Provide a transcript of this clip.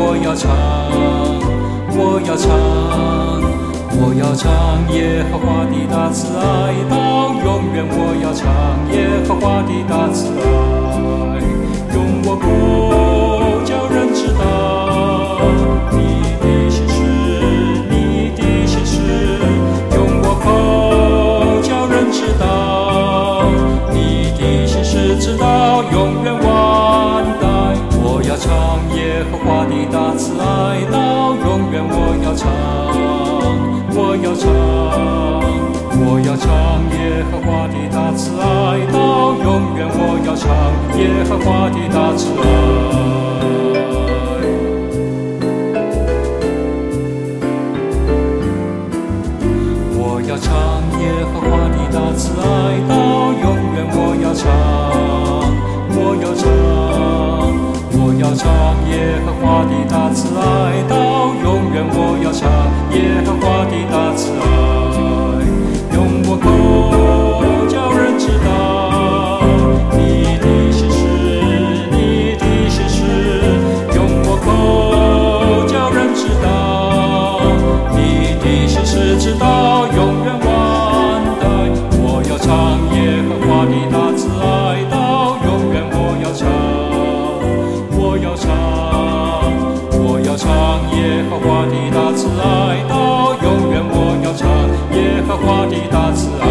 我要唱，我要唱，我要唱耶和华的大慈爱到永远，我要唱耶和华的大慈爱，用我口叫人知道你的心事，你的心事，用我口叫人知道你的心事，直到永远万代。我要唱耶和华的大慈爱到永远，我要唱，我要唱，我要唱耶和华的大慈爱到永远，我要唱耶和华的大慈爱。我要唱耶和华的大慈爱到永远，我要唱，我要唱，我要唱耶和华的大慈爱到永远，我要唱耶和华的大慈爱，用我口叫人知道你的心事，你的心事，用我口叫人知道你的心事，直到永远万代。我要唱耶和华的大慈爱到永远，我要唱，我要唱，我要唱耶和华的大慈爱到永远，我要唱耶和华的大慈爱。